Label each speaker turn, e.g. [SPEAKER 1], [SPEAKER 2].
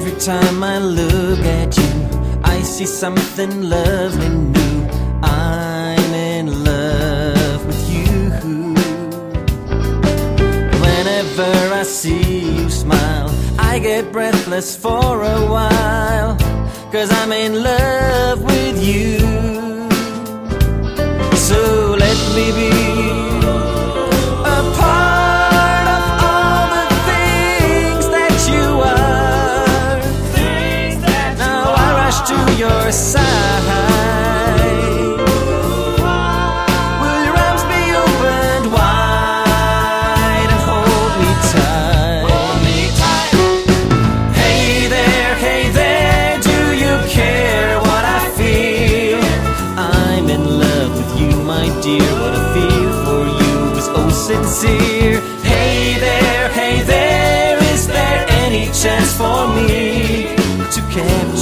[SPEAKER 1] Every time I look at you, I see something lovely new. I'm in love with you. Whenever I see you smile, I get breathless for a while, 'cause I'm in love with you. So let me be a part of all the things that you are. Now I rush to your side. Will your arms be opened wide and hold me tight? Hey there, do you care what I feel? I'm in love with you, my dear. What I feel for you is oh sincere. Hey there, is there any chance for me to capture